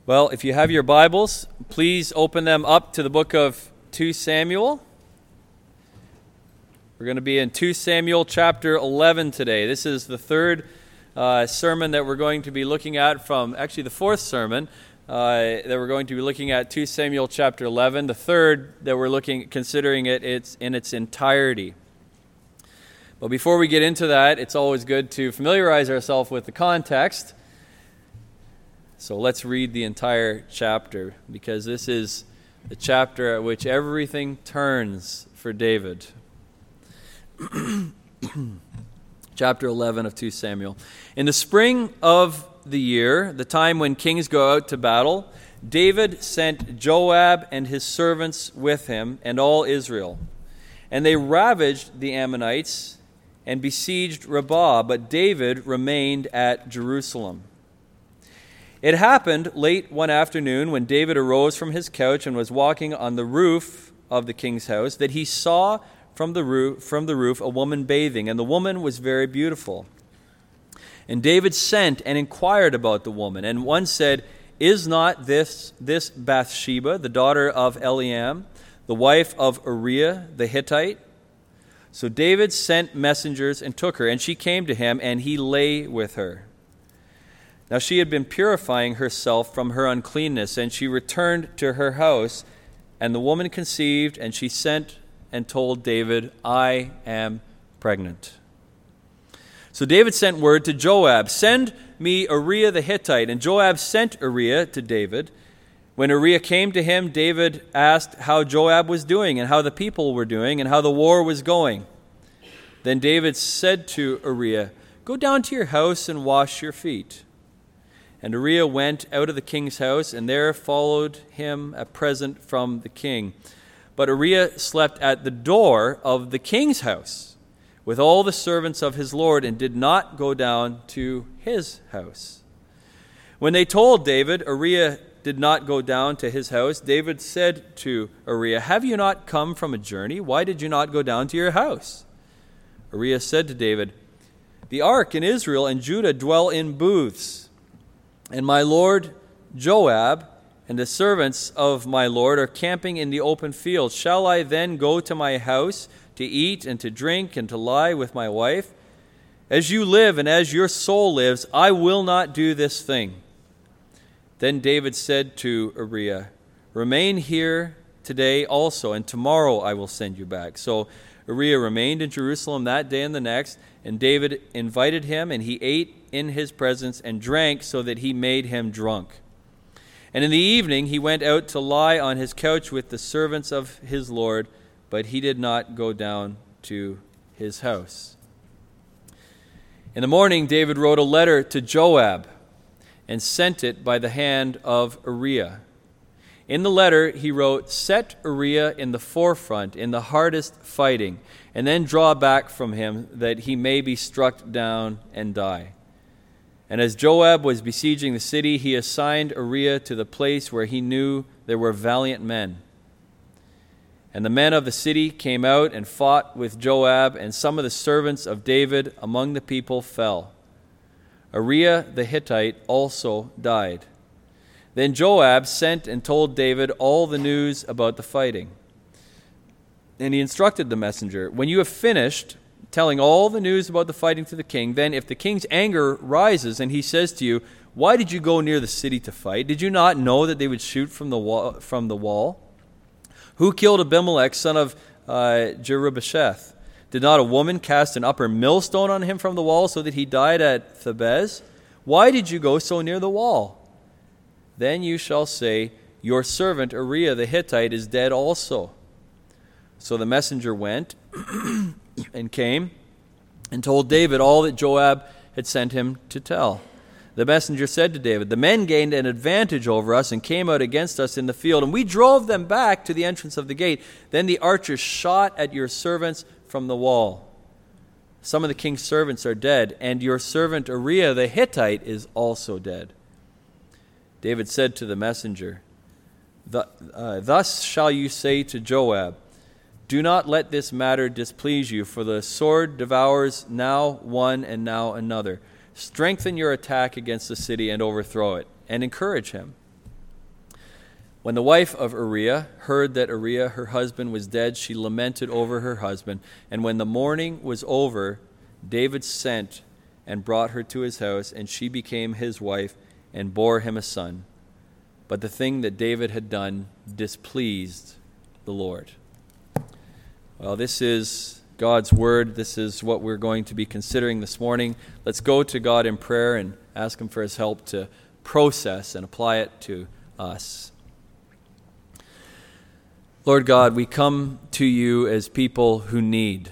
Well, if you have your Bibles, please open them up to the book of 2 Samuel. We're going to be in 2 Samuel chapter 11 today. This is the third sermon that we're going to be looking at from, actually the fourth sermon that we're going to be looking at 2 Samuel chapter 11. The third that we're considering it's in its entirety. But before we get into that, it's always good to familiarize ourselves with the context. So let's read the entire chapter, because this is the chapter at which everything turns for David. Chapter 11 of 2 Samuel. In the spring of the year, the time when kings go out to battle, David sent Joab and his servants with him and all Israel. And they ravaged the Ammonites and besieged Rabbah, but David remained at Jerusalem. It happened late one afternoon when David arose from his couch and was walking on the roof of the king's house that he saw from the roof a woman bathing, and the woman was very beautiful. And David sent and inquired about the woman, and one said, "Is not this Bathsheba, the daughter of Eliam, the wife of Uriah the Hittite?" So David sent messengers and took her, and she came to him, and he lay with her. Now she had been purifying herself from her uncleanness, and she returned to her house, and the woman conceived, and she sent and told David, "I am pregnant." So David sent word to Joab, "Send me Uriah the Hittite." And Joab sent Uriah to David. When Uriah came to him, David asked how Joab was doing, and how the people were doing, and how the war was going. Then David said to Uriah, "Go down to your house and wash your feet." And Uriah went out of the king's house, and there followed him a present from the king. But Uriah slept at the door of the king's house with all the servants of his lord, and did not go down to his house. When they told David Uriah did not go down to his house, David said to Uriah, "Have you not come from a journey? Why did you not go down to your house?" Uriah said to David, "The ark in Israel and Judah dwell in booths, and my lord Joab and the servants of my lord are camping in the open field. Shall I then go to my house to eat and to drink and to lie with my wife? As you live and as your soul lives, I will not do this thing." Then David said to Uriah, "Remain here today also, and tomorrow I will send you back." So Uriah remained in Jerusalem that day and the next, and David invited him, and he ate in his presence and drank so that he made him drunk. And in the evening he went out to lie on his couch with the servants of his lord, but he did not go down to his house. In the morning David wrote a letter to Joab and sent it by the hand of Uriah. In the letter he wrote, "Set Uriah in the forefront in the hardest fighting, and then draw back from him that he may be struck down and die." And as Joab was besieging the city, he assigned Uriah to the place where he knew there were valiant men. And the men of the city came out and fought with Joab, and some of the servants of David among the people fell. Uriah the Hittite also died. Then Joab sent and told David all the news about the fighting. And he instructed the messenger, "When you have finished telling all the news about the fighting to the king, then if the king's anger rises and he says to you, 'Why did you go near the city to fight? Did you not know that they would shoot from the wall? Who killed Abimelech, son of Jerubbesheth? Did not a woman cast an upper millstone on him from the wall so that he died at Thebez? Why did you go so near the wall?' Then you shall say, 'Your servant Uriah the Hittite is dead also.'" So the messenger went and came and told David all that Joab had sent him to tell. The messenger said to David, "The men gained an advantage over us and came out against us in the field, and we drove them back to the entrance of the gate. Then the archers shot at your servants from the wall. Some of the king's servants are dead, and your servant Uriah the Hittite is also dead." David said to the messenger, "Thus shall you say to Joab, 'Do not let this matter displease you, for the sword devours now one and now another. Strengthen your attack against the city and overthrow it, and encourage him.'" When the wife of Uriah heard that Uriah, her husband, was dead, she lamented over her husband. And when the mourning was over, David sent and brought her to his house, and she became his wife and bore him a son. But the thing that David had done displeased the Lord. Well, this is God's word. This is what we're going to be considering this morning. Let's go to God in prayer and ask him for his help to process and apply it to us. Lord God, we come to you as people who need.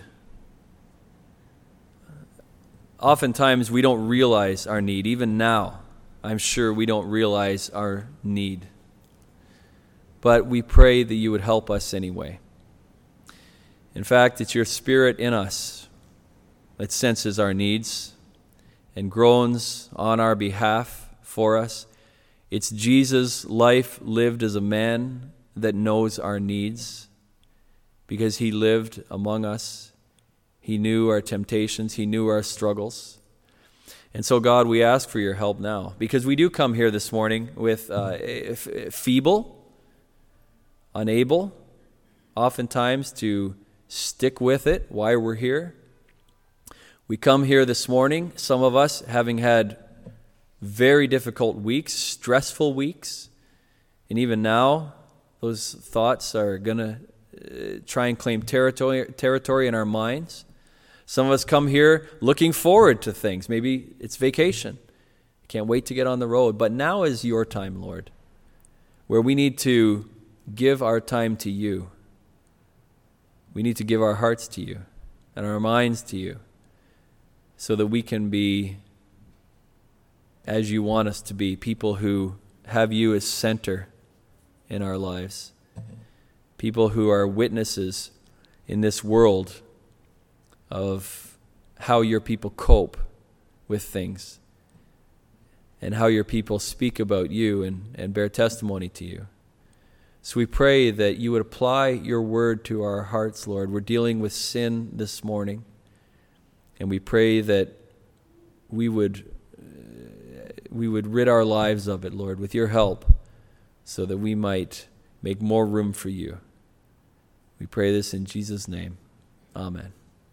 Oftentimes we don't realize our need. Even now, I'm sure we don't realize our need. But we pray that you would help us anyway. In fact, it's your Spirit in us that senses our needs and groans on our behalf for us. It's Jesus' life lived as a man that knows our needs because he lived among us. He knew our temptations. He knew our struggles. And so, God, we ask for your help now because we do come here this morning with feeble, unable, oftentimes to stick with it, why we're here. We come here this morning, some of us having had very difficult weeks, stressful weeks, and even now those thoughts are going to try and claim territory in our minds. Some of us come here looking forward to things. Maybe it's vacation. Can't wait to get on the road. But now is your time, Lord, where we need to give our time to you. We need to give our hearts to you and our minds to you so that we can be, as you want us to be, people who have you as center in our lives. People who are witnesses in this world of how your people cope with things and how your people speak about you and bear testimony to you. So we pray that you would apply your word to our hearts, Lord. We're dealing with sin this morning, and we pray that we would rid our lives of it, Lord, with your help, so that we might make more room for you. We pray this in Jesus' name. Amen.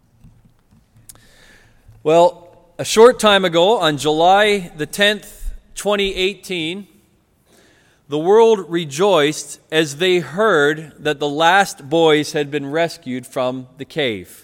Well, a short time ago, on July the 10th, 2018, the world rejoiced as they heard that the last boys had been rescued from the cave.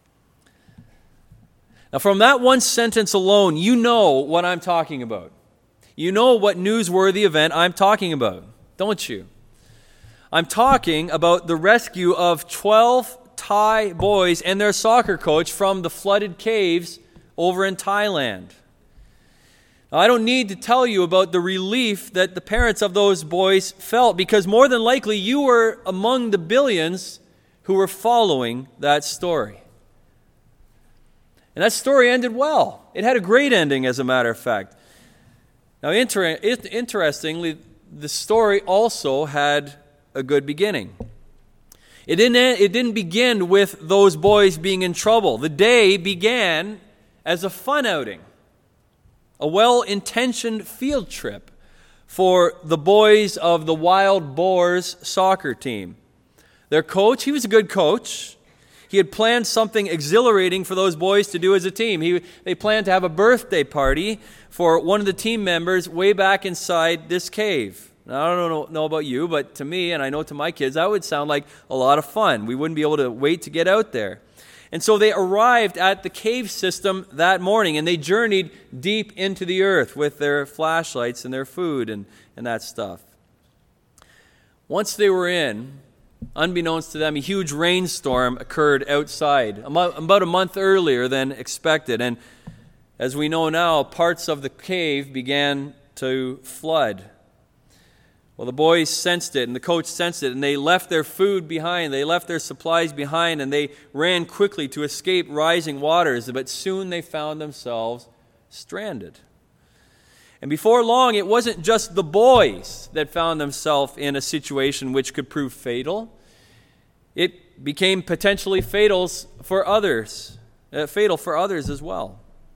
Now, from that one sentence alone, you know what I'm talking about. You know what newsworthy event I'm talking about, don't you? I'm talking about the rescue of 12 Thai boys and their soccer coach from the flooded caves over in Thailand. Now, I don't need to tell you about the relief that the parents of those boys felt, because more than likely you were among the billions who were following that story. And that story ended well. It had a great ending, as a matter of fact. Now, interestingly, the story also had a good beginning. It didn't begin with those boys being in trouble. The day began as a fun outing, a well-intentioned field trip for the boys of the Wild Boars soccer team. Their coach, he was a good coach. He had planned something exhilarating for those boys to do as a team. They planned to have a birthday party for one of the team members way back inside this cave. Now, I don't know about you, but to me, and I know to my kids, that would sound like a lot of fun. We wouldn't be able to wait to get out there. And so they arrived at the cave system that morning, and they journeyed deep into the earth with their flashlights and their food and that stuff. Once they were in, unbeknownst to them, a huge rainstorm occurred outside about a month earlier than expected. And as we know now, parts of the cave began to flood. Well, the boys sensed it, and the coach sensed it, and they left their food behind. They left their supplies behind, and they ran quickly to escape rising waters. But soon they found themselves stranded. And before long, it wasn't just the boys that found themselves in a situation which could prove fatal. It became potentially fatal for others as well.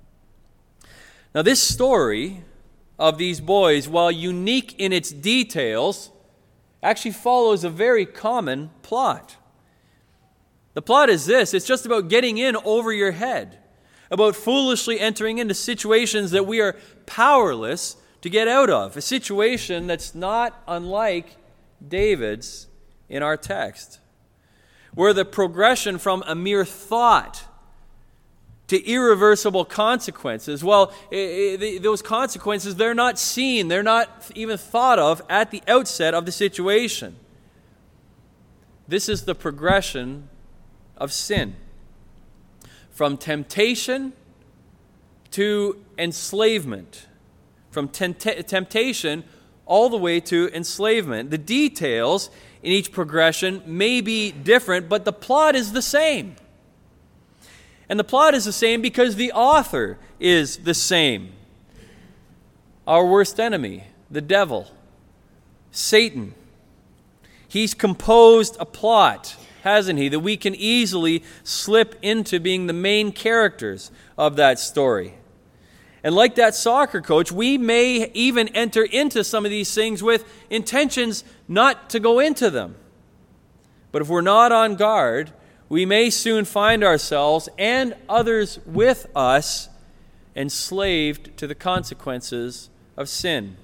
Now, this story of these boys, while unique in its details, actually follows a very common plot. The plot is this: it's just about getting in over your head, about foolishly entering into situations that we are powerless to get out of, a situation that's not unlike David's in our text, where the progression from a mere thought to irreversible consequences, well, those consequences, they're not seen, they're not even thought of at the outset of the situation. This is the progression of sin. From temptation to enslavement. From temptation all the way to enslavement. The details in each progression may be different, but the plot is the same. And the plot is the same because the author is the same. Our worst enemy, the devil, Satan. He's composed a plot, hasn't he, that we can easily slip into being the main characters of that story. And like that soccer coach, we may even enter into some of these things with intentions not to go into them. But if we're not on guard, we may soon find ourselves and others with us enslaved to the consequences of sin.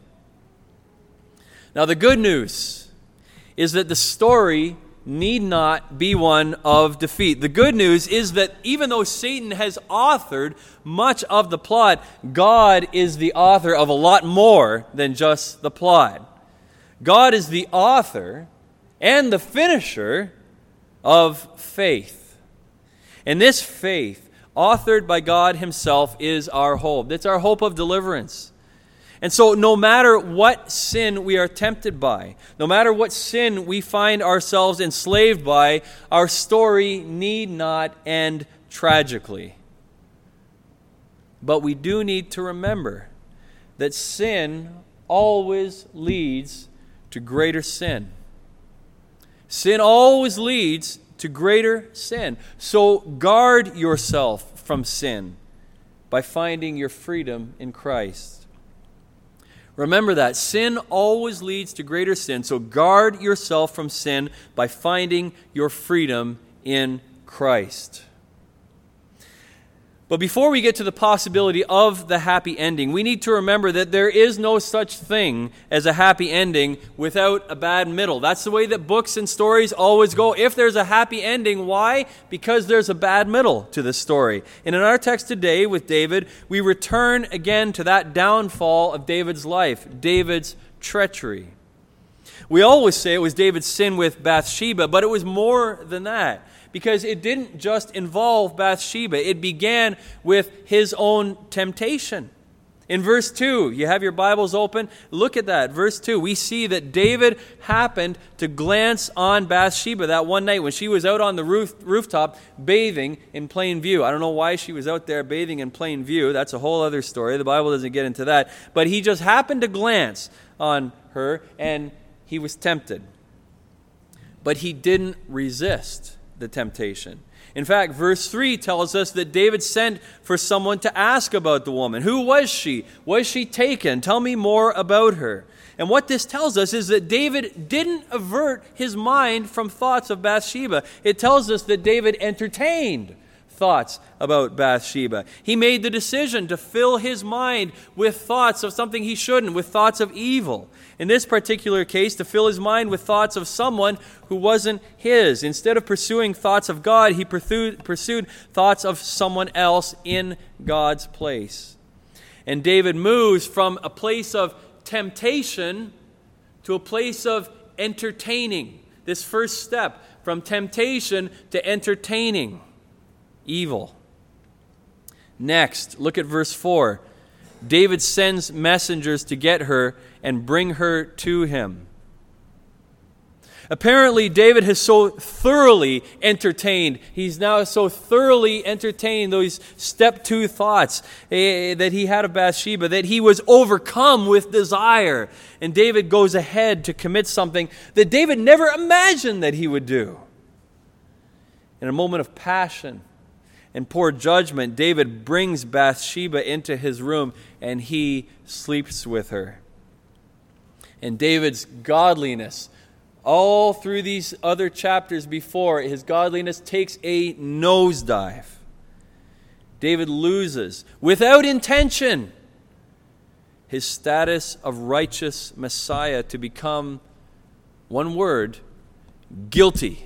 Now, the good news is that the story need not be one of defeat. The good news is that even though Satan has authored much of the plot, God is the author of a lot more than just the plot. God is the author and the finisher of faith. And this faith, authored by God Himself, is our hope. It's our hope of deliverance. And so no matter what sin we are tempted by, no matter what sin we find ourselves enslaved by, our story need not end tragically. But we do need to remember that sin always leads to greater sin. Sin always leads to greater sin. So guard yourself from sin by finding your freedom in Christ. Remember that. Sin always leads to greater sin. So guard yourself from sin by finding your freedom in Christ. But before we get to the possibility of the happy ending, we need to remember that there is no such thing as a happy ending without a bad middle. That's the way that books and stories always go. If there's a happy ending, why? Because there's a bad middle to the story. And in our text today with David, we return again to that downfall of David's life, David's treachery. We always say it was David's sin with Bathsheba, but it was more than that. Because it didn't just involve Bathsheba. It began with his own temptation. In verse 2, you have your Bibles open. Look at that. Verse 2, we see that David happened to glance on Bathsheba that one night when she was out on the rooftop bathing in plain view. I don't know why she was out there bathing in plain view. That's a whole other story. The Bible doesn't get into that. But he just happened to glance on her and he was tempted. But he didn't resist the temptation. In fact, verse 3 tells us that David sent for someone to ask about the woman. Who was she? Was she taken? Tell me more about her. And what this tells us is that David didn't avert his mind from thoughts of Bathsheba. It tells us that David entertained thoughts about Bathsheba. He made the decision to fill his mind with thoughts of something he shouldn't, with thoughts of evil. In this particular case, to fill his mind with thoughts of someone who wasn't his. Instead of pursuing thoughts of God, he pursued thoughts of someone else in God's place. And David moves from a place of temptation to a place of entertaining. This first step, from temptation to entertaining evil. Next, look at verse 4. David sends messengers to get her and bring her to him. Apparently, David has so thoroughly entertained. He's now so thoroughly entertained those step 2 thoughts that he had of Bathsheba that he was overcome with desire. And David goes ahead to commit something that David never imagined that he would do. In a moment of passion and poor judgment, David brings Bathsheba into his room and he sleeps with her. And David's godliness all through these other chapters before, his godliness takes a nosedive. David loses, without intention, his status of righteous Messiah to become, one word, guilty.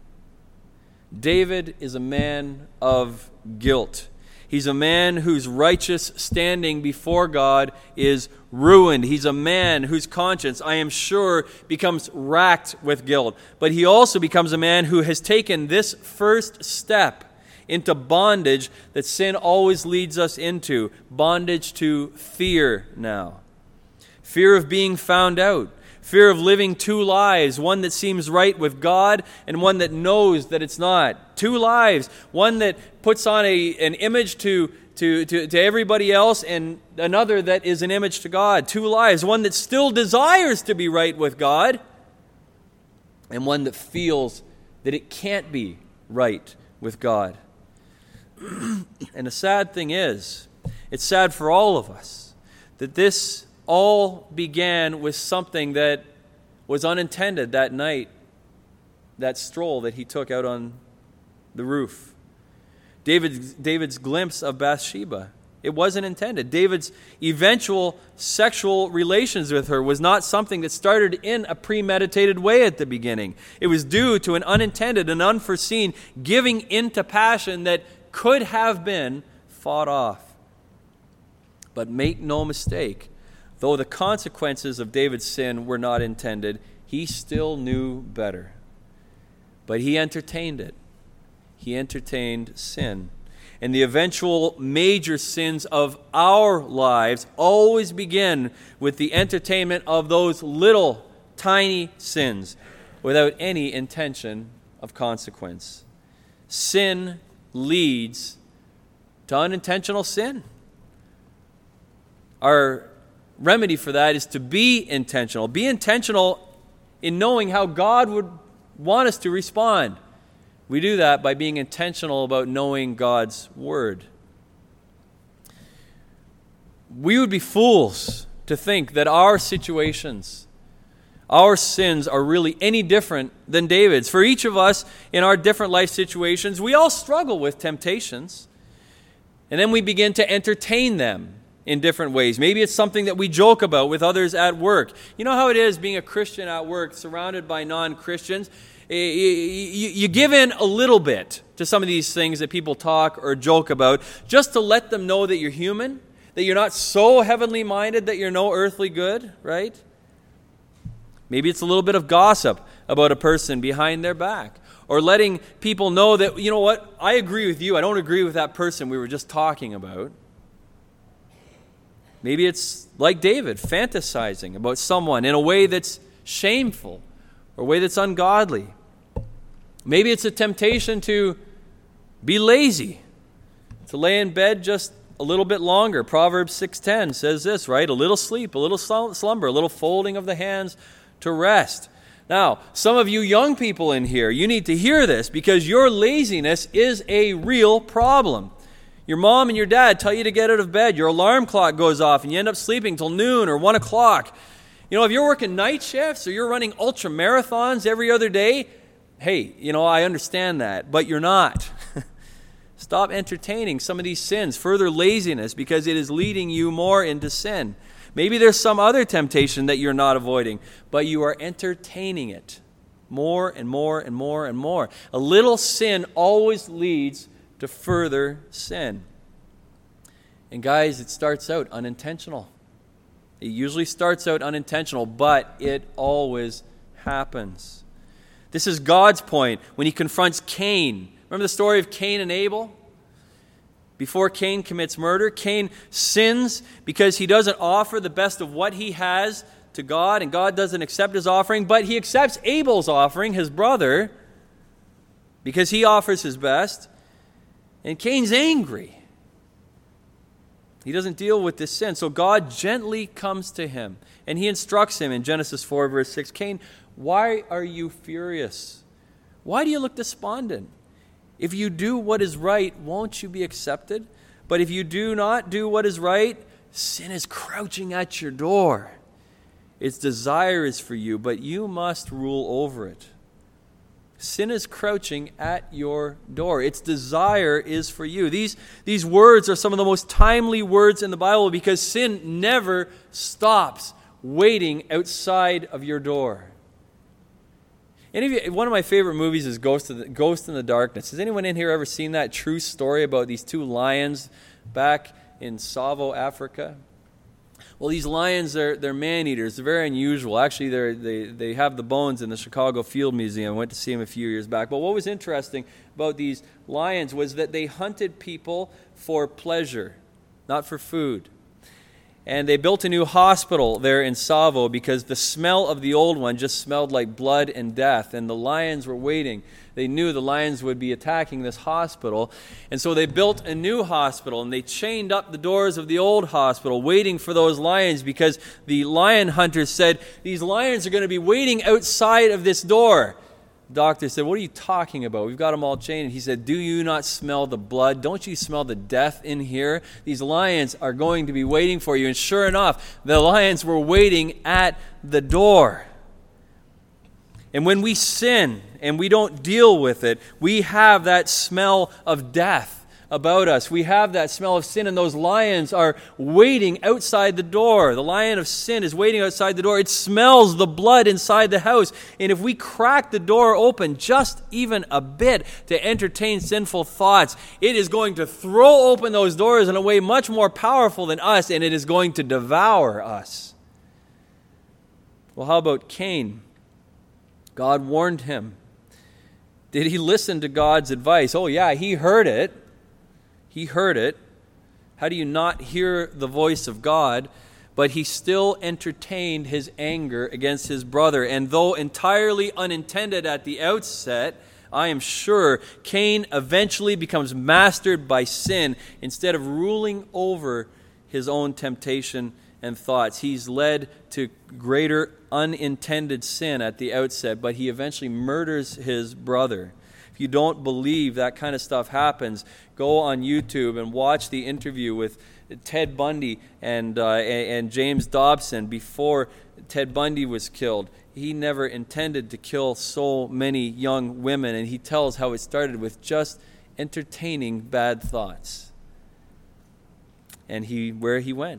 David is a man of guilt. He's a man whose righteous standing before God is ruined. He's a man whose conscience, I am sure, becomes racked with guilt. But he also becomes a man who has taken this first step into bondage that sin always leads us into. Bondage to fear now. Fear of being found out. Fear of living two lives, one that seems right with God and one that knows that it's not. Two lives, one that puts on an image to everybody else and another that is an image to God. Two lives, one that still desires to be right with God and one that feels that it can't be right with God. And the sad thing is, it's sad for all of us that this all began with something that was unintended that night, that stroll that he took out on the roof. David's glimpse of Bathsheba. It wasn't intended. David's eventual sexual relations with her was not something that started in a premeditated way at the beginning. It was due to an unintended and unforeseen giving into passion that could have been fought off. But make no mistake, though the consequences of David's sin were not intended, he still knew better. But he entertained it. He entertained sin. And the eventual major sins of our lives always begin with the entertainment of those little, tiny sins without any intention of consequence. Sin leads to unintentional sin. Our remedy for that is to be intentional. Be intentional in knowing how God would want us to respond. We do that by being intentional about knowing God's Word. We would be fools to think that our situations, our sins are really any different than David's. For each of us in our different life situations, we all struggle with temptations. And then we begin to entertain them in different ways. Maybe it's something that we joke about with others at work. You know how it is being a Christian at work, surrounded by non-Christians? You give in a little bit to some of these things that people talk or joke about, just to let them know that you're human, that you're not so heavenly minded that you're no earthly good, right? Maybe it's a little bit of gossip about a person behind their back, or letting people know that, you know what, I agree with you, I don't agree with that person we were just talking about. Maybe it's like David, fantasizing about someone in a way that's shameful or a way that's ungodly. Maybe it's a temptation to be lazy, to lay in bed just a little bit longer. Proverbs 6:10 says this, right? A little sleep, a little slumber, a little folding of the hands to rest. Now, some of you young people in here, you need to hear this because your laziness is a real problem. Your mom and your dad tell you to get out of bed. Your alarm clock goes off and you end up sleeping till noon or 1 o'clock. You know, if you're working night shifts or you're running ultra marathons every other day, hey, you know, I understand that, but you're not. Stop entertaining some of these sins, further laziness, because it is leading you more into sin. Maybe there's some other temptation that you're not avoiding, but you are entertaining it more and more and more and more. A little sin always leads to further sin. And guys, it starts out unintentional. It usually starts out unintentional, but it always happens. This is God's point when he confronts Cain. Remember the story of Cain and Abel? Before Cain commits murder, Cain sins because he doesn't offer the best of what he has to God, and God doesn't accept his offering, but he accepts Abel's offering, his brother, because he offers his best. And Cain's angry. He doesn't deal with this sin. So God gently comes to him and he instructs him in Genesis 4 verse 6, Cain, why are you furious? Why do you look despondent? If you do what is right, won't you be accepted? But if you do not do what is right, sin is crouching at your door. Its desire is for you, but you must rule over it. Sin is crouching at your door. Its desire is for you. These words are some of the most timely words in the Bible because sin never stops waiting outside of your door. One of my favorite movies is Ghost in the Darkness. Has anyone in here ever seen that true story about these two lions back in Tsavo, Africa? Well, these lions, they're man-eaters. They're very unusual. Actually, they have the bones in the Chicago Field Museum. I went to see them a few years back. But what was interesting about these lions was that they hunted people for pleasure, not for food. And they built a new hospital there in Tsavo because the smell of the old one just smelled like blood and death. And the lions were waiting. They knew the lions would be attacking this hospital. And so they built a new hospital, and they chained up the doors of the old hospital, waiting for those lions because the lion hunters said, these lions are going to be waiting outside of this door. The doctor said, what are you talking about? We've got them all chained. And he said, do you not smell the blood? Don't you smell the death in here? These lions are going to be waiting for you. And sure enough, the lions were waiting at the door. And when we sin and we don't deal with it, we have that smell of death about us. We have that smell of sin, and those lions are waiting outside the door. The lion of sin is waiting outside the door. It smells the blood inside the house. And if we crack the door open just even a bit to entertain sinful thoughts, it is going to throw open those doors in a way much more powerful than us, and it is going to devour us. Well, how about Cain? God warned him. Did he listen to God's advice? Oh yeah, he heard it. He heard it. How do you not hear the voice of God? But he still entertained his anger against his brother. And though entirely unintended at the outset, I am sure Cain eventually becomes mastered by sin instead of ruling over his own temptation and thoughts. He's led to greater unintended sin at the outset, but he eventually murders his brother. If you don't believe that kind of stuff happens, go on YouTube and watch the interview with Ted Bundy and James Dobson before Ted Bundy was killed. He never intended to kill so many young women, and he tells how it started with just entertaining bad thoughts. And where he went.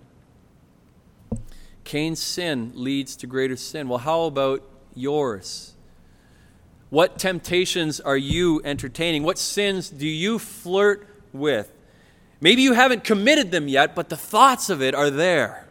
Cain's sin leads to greater sin. Well, how about yours? What temptations are you entertaining? What sins do you flirt with? Maybe you haven't committed them yet, but the thoughts of it are there.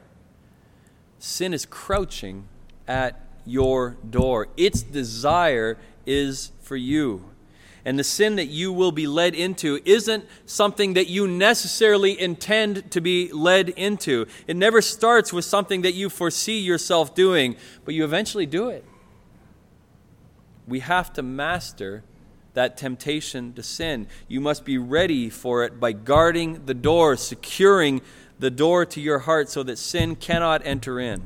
Sin is crouching at your door. Its desire is for you. And the sin that you will be led into isn't something that you necessarily intend to be led into. It never starts with something that you foresee yourself doing, but you eventually do it. We have to master that temptation to sin. You must be ready for it by guarding the door, securing the door to your heart so that sin cannot enter in.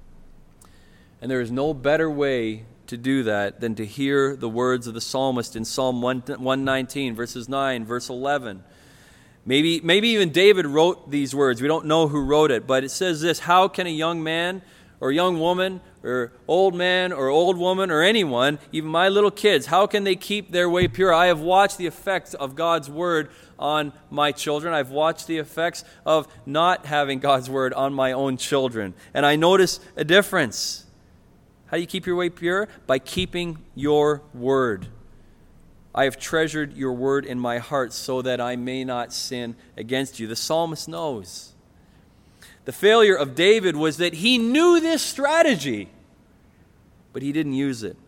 And there is no better way to do that than to hear the words of the psalmist in Psalm 119, verses 9, verse 11. Maybe even David wrote these words. We don't know who wrote it, but it says this: how can a young man or young woman or old man or old woman or anyone, even my little kids, how can they keep their way pure? I have watched the effects of God's word on my children. I've watched the effects of not having God's word on my own children. And I notice a difference. How do you keep your way pure? By keeping your word. I have treasured your word in my heart so that I may not sin against you. The psalmist knows. The failure of David was that he knew this strategy, but he didn't use it.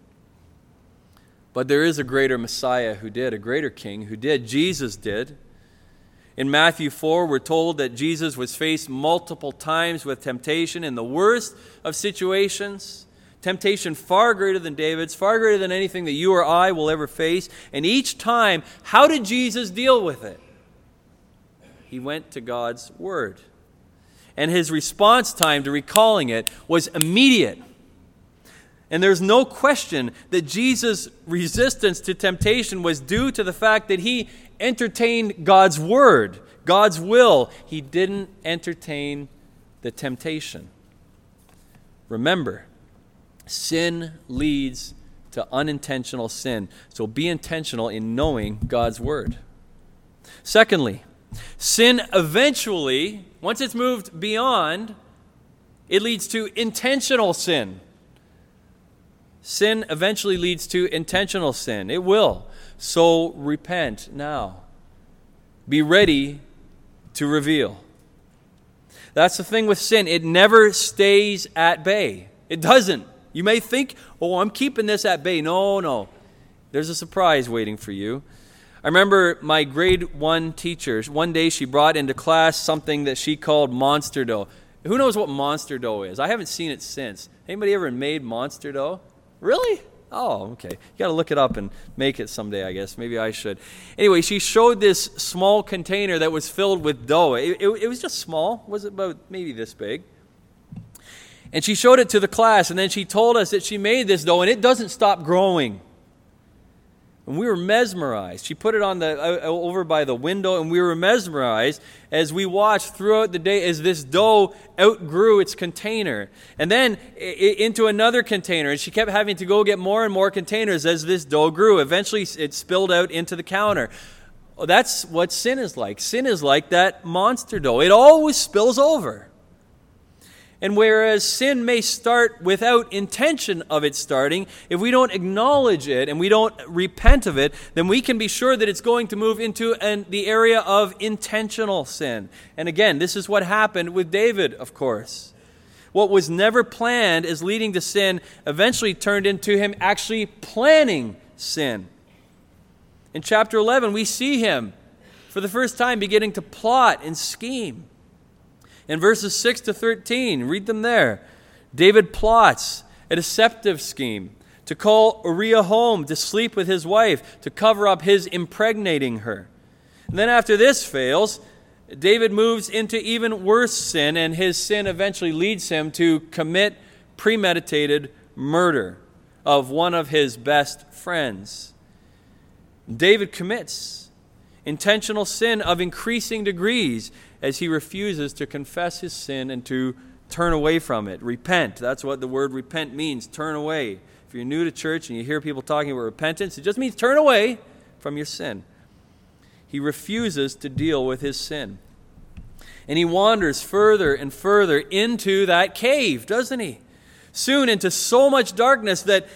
But there is a greater Messiah who did, a greater King who did. Jesus did. In Matthew 4, we're told that Jesus was faced multiple times with temptation in the worst of situations. Temptation far greater than David's, far greater than anything that you or I will ever face. And each time, how did Jesus deal with it? He went to God's word. And his response time to recalling it was immediate. And there's no question that Jesus' resistance to temptation was due to the fact that he entertained God's word, God's will. He didn't entertain the temptation. Remember, Sin leads to unintentional sin. So be intentional in knowing God's word. Secondly, sin eventually, once it's moved beyond, it leads to intentional sin. Sin eventually leads to intentional sin. It will. So repent now. Be ready to reveal. That's the thing with sin. It never stays at bay. It doesn't. You may think, oh, I'm keeping this at bay. No. There's a surprise waiting for you. I remember my grade 1 teacher, one day she brought into class something that she called monster dough. Who knows what monster dough is? I haven't seen it since. Anybody ever made monster dough? Really? Oh, okay. You got to look it up and make it someday, I guess. Maybe I should. Anyway, she showed this small container that was filled with dough. It was just small. It was about maybe this big. And she showed it to the class, and then she told us that she made this dough, and it doesn't stop growing. And we were mesmerized. She put it on over by the window, and we were mesmerized as we watched throughout the day as this dough outgrew its container. And then into another container. And she kept having to go get more and more containers as this dough grew. Eventually, it spilled out into the counter. That's what sin is like. Sin is like that monster dough. It always spills over. And whereas sin may start without intention of it starting, if we don't acknowledge it and we don't repent of it, then we can be sure that it's going to move into the area of intentional sin. And again, this is what happened with David, of course. What was never planned as leading to sin eventually turned into him actually planning sin. In chapter 11, we see him for the first time beginning to plot and scheme. In verses 6 to 13, read them there. David plots a deceptive scheme to call Uriah home to sleep with his wife, to cover up his impregnating her. And then after this fails, David moves into even worse sin, and his sin eventually leads him to commit premeditated murder of one of his best friends. David commits intentional sin of increasing degrees as he refuses to confess his sin and to turn away from it. Repent. That's what the word repent means, turn away. If you're new to church and you hear people talking about repentance, it just means turn away from your sin. He refuses to deal with his sin. And he wanders further and further into that cave, doesn't he? Soon into so much darkness that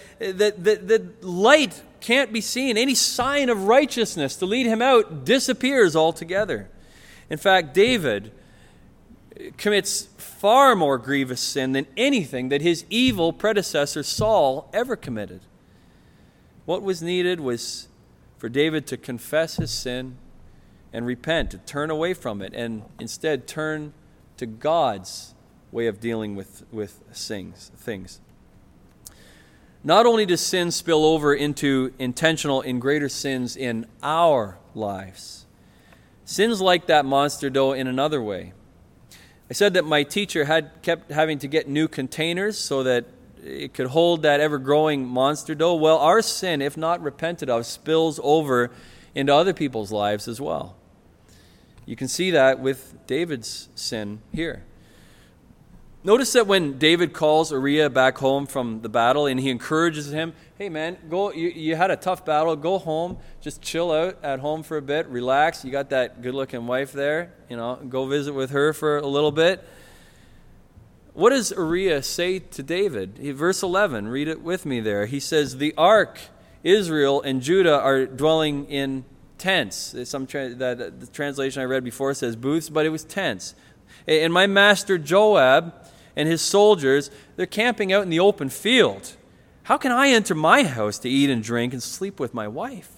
light can't be seen. Any sign of righteousness to lead him out disappears altogether. In fact, David commits far more grievous sin than anything that his evil predecessor Saul ever committed. What was needed was for David to confess his sin and repent, to turn away from it, and instead turn to God's way of dealing with things. Not only does sin spill over into intentional and greater sins in our lives, sin's like that monster dough in another way. I said that my teacher had kept having to get new containers so that it could hold that ever-growing monster dough. Well, our sin, if not repented of, spills over into other people's lives as well. You can see that with David's sin here. Notice that when David calls Uriah back home from the battle and he encourages him, hey man, go. You had a tough battle. Go home. Just chill out at home for a bit. Relax. You got that good-looking wife there. Go visit with her for a little bit. What does Uriah say to David? Verse 11, read it with me there. He says, the ark, Israel and Judah are dwelling in tents. The translation I read before says booths, but it was tents. And my master Joab and his soldiers, they're camping out in the open field. How can I enter my house to eat and drink and sleep with my wife?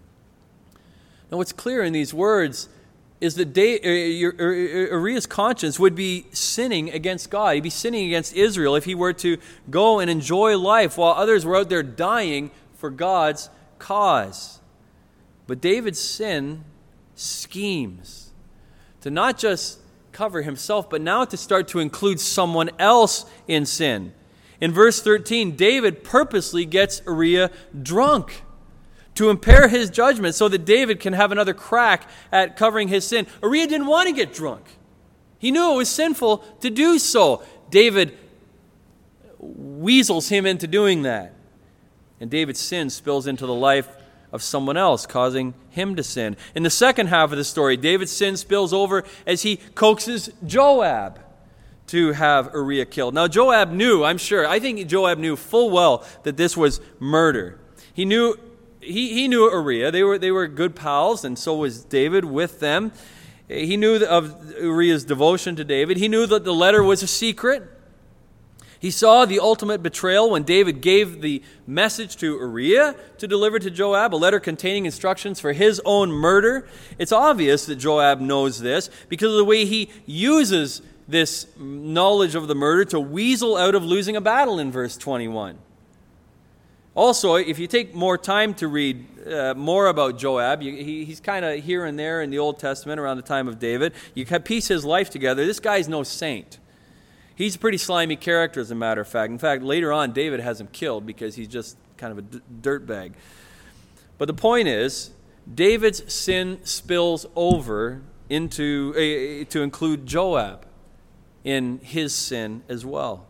Now what's clear in these words is that Uriah's conscience would be sinning against God. He'd be sinning against Israel if he were to go and enjoy life while others were out there dying for God's cause. But David's sin schemes to not just cover himself, but now to start to include someone else in sin. In verse 13, David purposely gets Uriah drunk to impair his judgment so that David can have another crack at covering his sin. Uriah didn't want to get drunk. He knew it was sinful to do so. David weasels him into doing that. And David's sin spills into the life of someone else, causing him to sin. In the second half of the story, David's sin spills over as he coaxes Joab to have Uriah killed. Now, Joab knew, I think Joab knew full well that this was murder. He knew Uriah. They were good pals, and so was David with them. He knew of Uriah's devotion to David. He knew that the letter was a secret. He saw the ultimate betrayal when David gave the message to Uriah to deliver to Joab, a letter containing instructions for his own murder. It's obvious that Joab knows this because of the way he uses this knowledge of the murder to weasel out of losing a battle in verse 21. Also, if you take more time to read more about Joab, he's kind of here and there in the Old Testament around the time of David. You can piece his life together. This guy's no saint. He's a pretty slimy character, as a matter of fact. In fact, later on, David has him killed because he's just kind of a dirtbag. But the point is, David's sin spills over into to include Joab in his sin as well.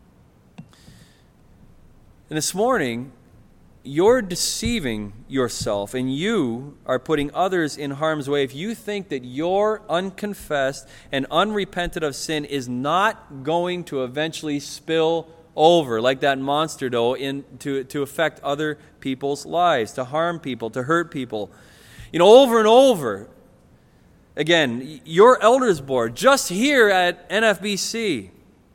And this morning, you're deceiving yourself and you are putting others in harm's way if you think that your unconfessed and unrepented of sin is not going to eventually spill over like that monster dough to affect other people's lives, to harm people, to hurt people. Over and over. Again, your elders board, just here at NFBC,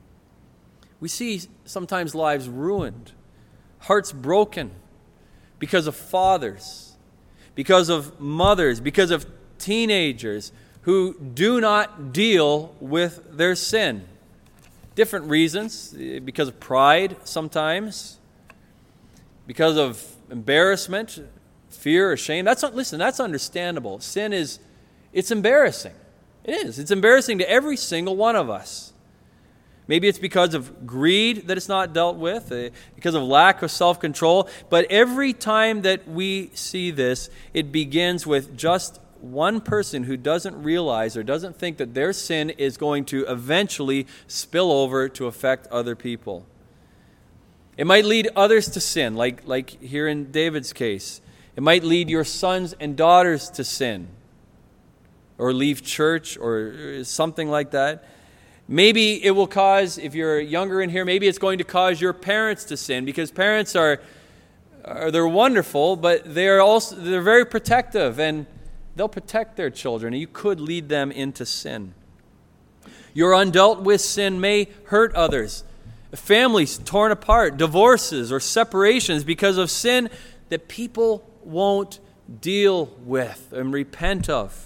we see sometimes lives ruined, hearts broken, because of fathers, because of mothers, because of teenagers who do not deal with their sin. Different reasons, because of pride sometimes, because of embarrassment, fear or shame. That's understandable. Sin it's embarrassing. It is. It's embarrassing to every single one of us. Maybe it's because of greed that it's not dealt with, because of lack of self-control. But every time that we see this, it begins with just one person who doesn't realize or doesn't think that their sin is going to eventually spill over to affect other people. It might lead others to sin, like here in David's case. It might lead your sons and daughters to sin, or leave church, or something like that. Maybe it will cause, if you're younger in here, maybe it's going to cause your parents to sin, because parents they're wonderful, but they're very protective, and they'll protect their children, and you could lead them into sin. Your undealt with sin may hurt others. Families torn apart, divorces or separations because of sin that people won't deal with and repent of.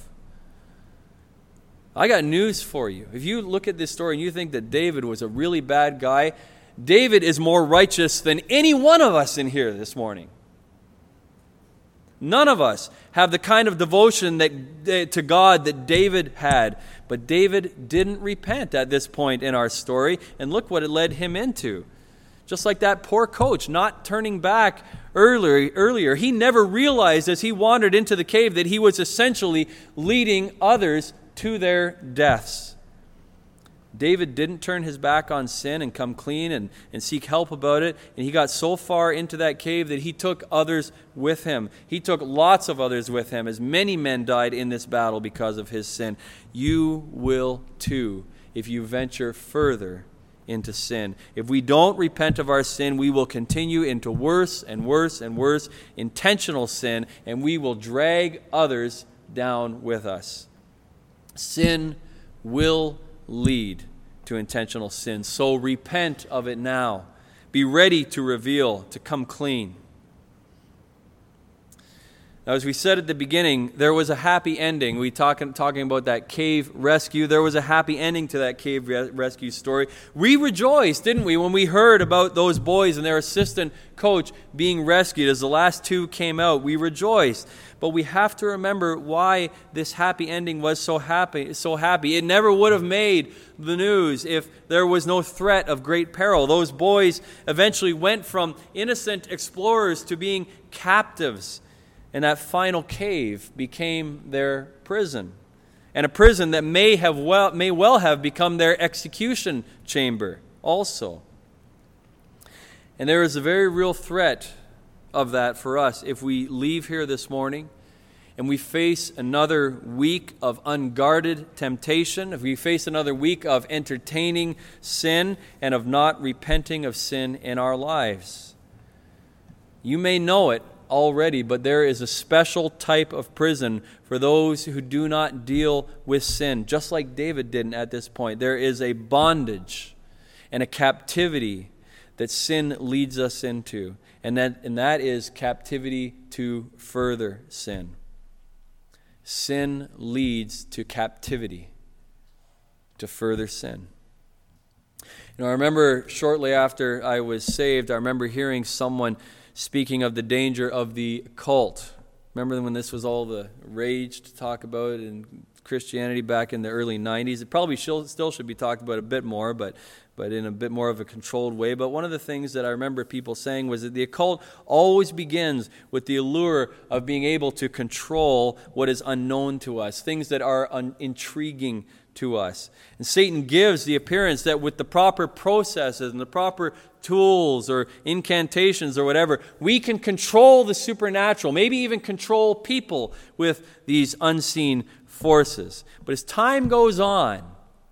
I got news for you. If you look at this story and you think that David was a really bad guy, David is more righteous than any one of us in here this morning. None of us have the kind of devotion to God that David had. But David didn't repent at this point in our story, and look what it led him into. Just like that poor coach not turning back earlier. He never realized as he wandered into the cave that he was essentially leading others to their deaths. David didn't turn his back on sin and come clean and seek help about it. And he got so far into that cave that he took others with him. He took lots of others with him, as many men died in this battle because of his sin. You will too if you venture further into sin. If we don't repent of our sin, we will continue into worse and worse and worse intentional sin, and we will drag others down with us. Sin will lead to intentional sin. So repent of it now. Be ready to reveal, to come clean. Now, as we said at the beginning, there was a happy ending. We talking about that cave rescue. There was a happy ending to that cave rescue story. We rejoiced, didn't we, when we heard about those boys and their assistant coach being rescued. As the last two came out, we rejoiced. But we have to remember why this happy ending was so happy. It never would have made the news if there was no threat of great peril. Those boys eventually went from innocent explorers to being captives. And that final cave became their prison. And a prison that may well have become their execution chamber also. And there is a very real threat of that for us if we leave here this morning and we face another week of unguarded temptation, if we face another week of entertaining sin and of not repenting of sin in our lives. You may know it already, but there is a special type of prison for those who do not deal with sin, just like David didn't at this point. There is a bondage and a captivity that sin leads us into, and that is captivity to further sin. Sin leads to captivity, to further sin. I remember shortly after I was saved, I remember hearing someone speaking of the danger of the occult. Remember when this was all the rage to talk about in Christianity back in the early 90s? It probably still should be talked about a bit more, but in a bit more of a controlled way. But one of the things that I remember people saying was that the occult always begins with the allure of being able to control what is unknown to us, things that are intriguing to us. And Satan gives the appearance that with the proper processes and the proper tools or incantations or whatever, we can control the supernatural, maybe even control people with these unseen forces. But as time goes on,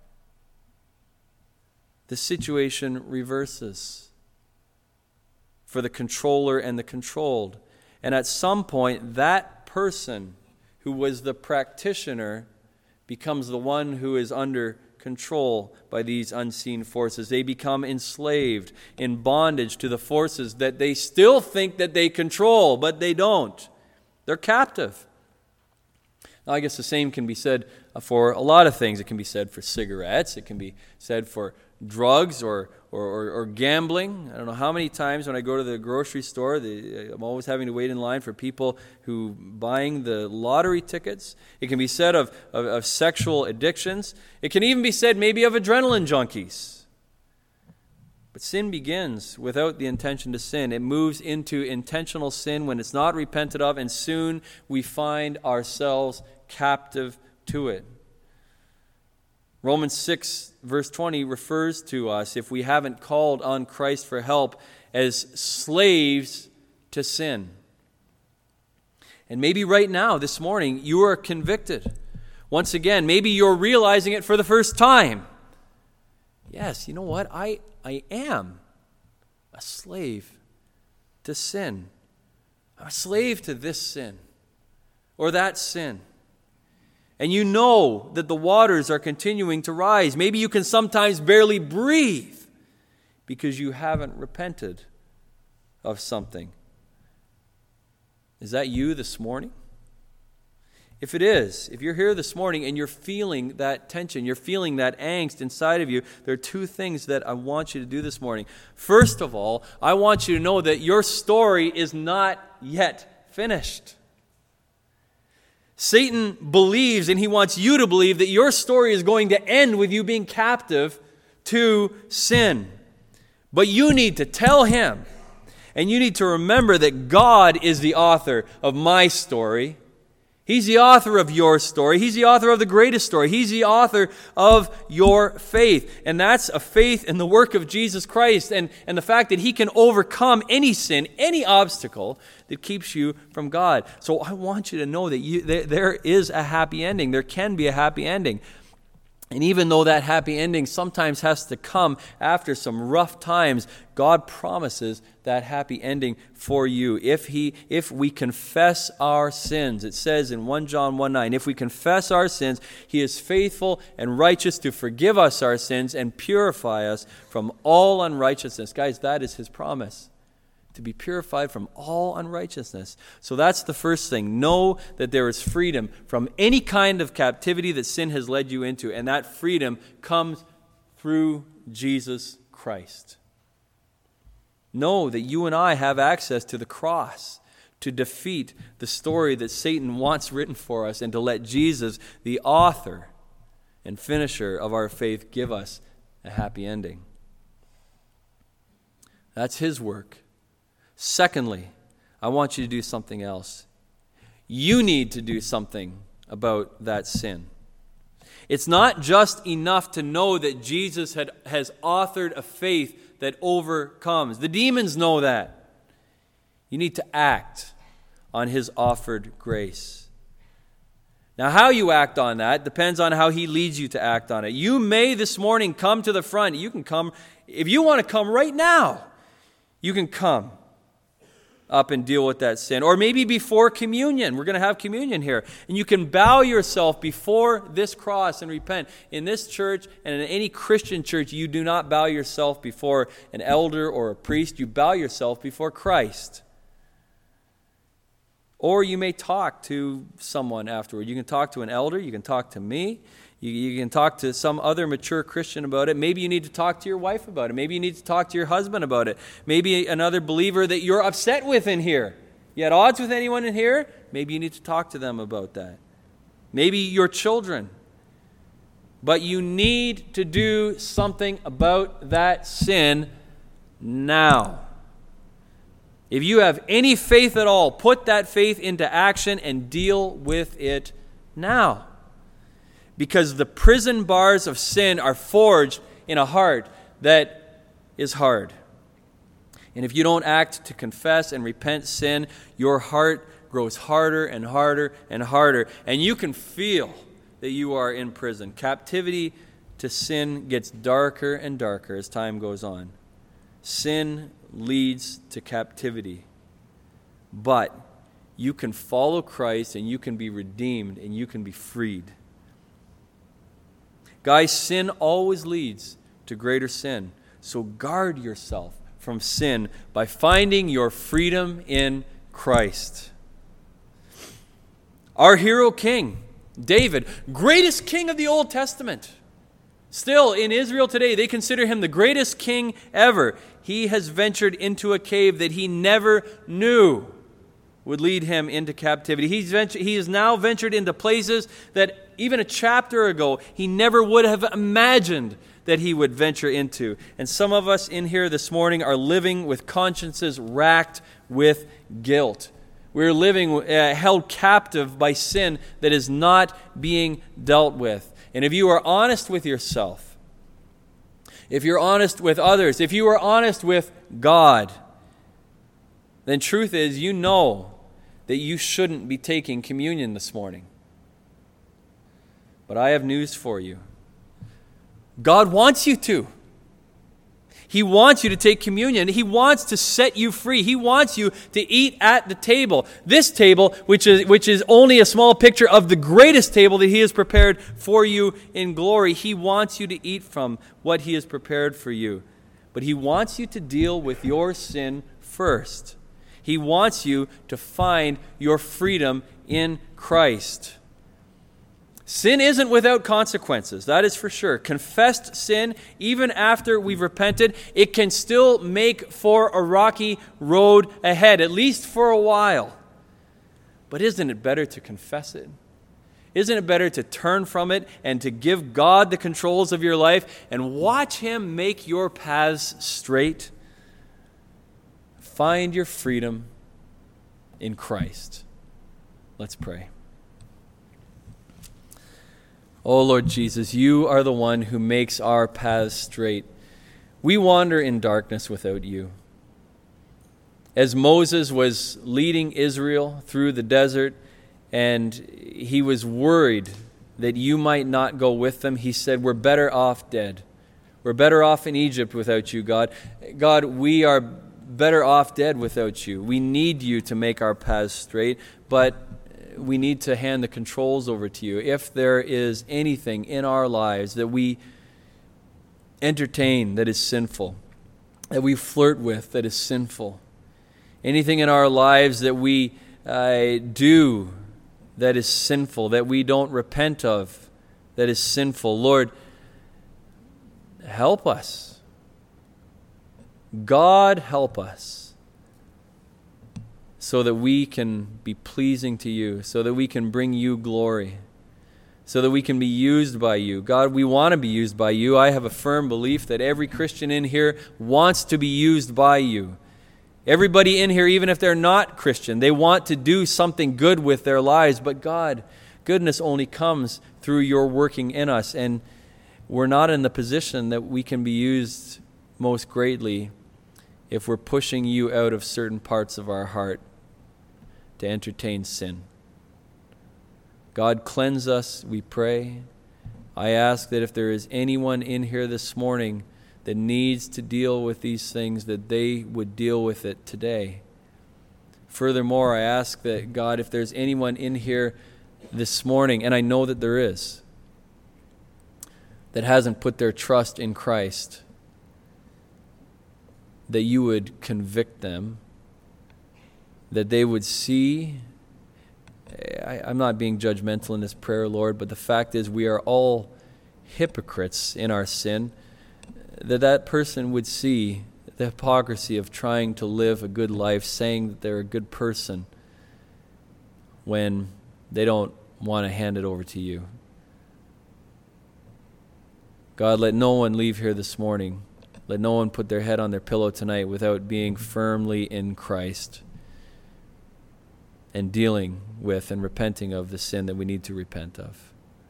the situation reverses for the controller and the controlled. And at some point, that person who was the practitioner becomes the one who is under control by these unseen forces. They become enslaved, in bondage to the forces that they still think that they control, but they don't. They're captive. Now, I guess the same can be said for a lot of things. It can be said for cigarettes. It can be said for drugs or gambling. I don't know how many times when I go to the grocery store, I'm always having to wait in line for people who buying the lottery tickets. It can be said of sexual addictions. It can even be said maybe of adrenaline junkies. But sin begins without the intention to sin. It moves into intentional sin when it's not repented of, and soon we find ourselves captive to it. Romans 6, verse 20 refers to us, if we haven't called on Christ for help, as slaves to sin. And maybe right now, this morning, you are convicted. Once again, maybe you're realizing it for the first time. Yes, you know what? I am a slave to sin. I'm a slave to this sin or that sin. And you know that the waters are continuing to rise. Maybe you can sometimes barely breathe because you haven't repented of something. Is that you this morning? If it is, if you're here this morning and you're feeling that tension, you're feeling that angst inside of you, there are two things that I want you to do this morning. First of all, I want you to know that your story is not yet finished. Satan believes, and he wants you to believe, that your story is going to end with you being captive to sin. But you need to tell him, and you need to remember that God is the author of my story. He's the author of your story. He's the author of the greatest story. He's the author of your faith. And that's a faith in the work of Jesus Christ and the fact that he can overcome any sin, any obstacle that keeps you from God. So I want you to know that there is a happy ending. There can be a happy ending. And even though that happy ending sometimes has to come after some rough times, God promises that happy ending for you. If we confess our sins, it says in 1 John 1:9, if we confess our sins, he is faithful and righteous to forgive us our sins and purify us from all unrighteousness. Guys, that is his promise, to be purified from all unrighteousness. So that's the first thing. Know that there is freedom from any kind of captivity that sin has led you into, and that freedom comes through Jesus Christ. Know that you and I have access to the cross to defeat the story that Satan wants written for us and to let Jesus, the author and finisher of our faith, give us a happy ending. That's his work. Secondly, I want you to do something else. You need to do something about that sin. It's not just enough to know that Jesus has authored a faith that overcomes. The demons know that. You need to act on his offered grace. Now, how you act on that depends on how he leads you to act on it. You may this morning come to the front. You can come, if you want to come right now, you can come up and deal with that sin. Or maybe before communion. We're going to have communion here. And you can bow yourself before this cross and repent. In this church and in any Christian church, you do not bow yourself before an elder or a priest. You bow yourself before Christ. Or you may talk to someone afterward. You can talk to an elder. You can talk to me. You can talk to some other mature Christian about it. Maybe you need to talk to your wife about it. Maybe you need to talk to your husband about it. Maybe another believer that you're upset with in here. You had odds with anyone in here? Maybe you need to talk to them about that. Maybe your children. But you need to do something about that sin now. If you have any faith at all, put that faith into action and deal with it now. Because the prison bars of sin are forged in a heart that is hard. And if you don't act to confess and repent sin, your heart grows harder and harder and harder. And you can feel that you are in prison. Captivity to sin gets darker and darker as time goes on. Sin leads to captivity. But you can follow Christ and you can be redeemed and you can be freed. Guys, sin always leads to greater sin. So guard yourself from sin by finding your freedom in Christ. Our hero king, David, greatest king of the Old Testament. Still, in Israel today, they consider him the greatest king ever. He has ventured into a cave that he never knew would lead him into captivity. He has now ventured into places that even a chapter ago he never would have imagined that he would venture into. And some of us in here this morning are living with consciences racked with guilt. We're living held captive by sin that is not being dealt with. And if you are honest with yourself, if you're honest with others, if you are honest with God, then truth is you know that you shouldn't be taking communion this morning. But I have news for you. God wants you to. He wants you to take communion. He wants to set you free. He wants you to eat at the table. This table, which is only a small picture of the greatest table that He has prepared for you in glory. He wants you to eat from what He has prepared for you. But He wants you to deal with your sin first. He wants you to find your freedom in Christ. Sin isn't without consequences, that is for sure. Confessed sin, even after we've repented, it can still make for a rocky road ahead, at least for a while. But isn't it better to confess it? Isn't it better to turn from it and to give God the controls of your life and watch Him make your paths straight? Find your freedom in Christ. Let's pray. Oh, Lord Jesus, You are the one who makes our paths straight. We wander in darkness without You. As Moses was leading Israel through the desert and he was worried that You might not go with them, he said, we're better off dead. We're better off in Egypt without You, God. God, we are better off dead without You. We need You to make our paths straight, but we need to hand the controls over to You. If there is anything in our lives that we entertain that is sinful, that we flirt with that is sinful, anything in our lives that we do that is sinful, that we don't repent of, that is sinful, Lord, help us. God, help us, so that we can be pleasing to You, so that we can bring You glory, so that we can be used by You. God, we want to be used by You. I have a firm belief that every Christian in here wants to be used by You. Everybody in here, even if they're not Christian, they want to do something good with their lives. But God, goodness only comes through your working in us, and we're not in the position that we can be used most greatly if we're pushing you out of certain parts of our heart to entertain sin. God, cleanse us, we pray. I ask that if there is anyone in here this morning that needs to deal with these things, that they would deal with it today. Furthermore, I ask that, God, if there's anyone in here this morning, and I know that there is, that hasn't put their trust in Christ, that you would convict them, that they would see. I'm not being judgmental in this prayer, Lord, but the fact is we are all hypocrites in our sin, that person would see the hypocrisy of trying to live a good life, saying that they're a good person when they don't want to hand it over to you. God, let no one leave here this morning. Let no one put their head on their pillow tonight without being firmly in Christ and dealing with and repenting of the sin that we need to repent of.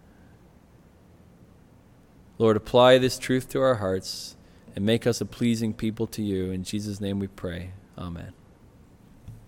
Lord, apply this truth to our hearts and make us a pleasing people to you. In Jesus' name we pray. Amen.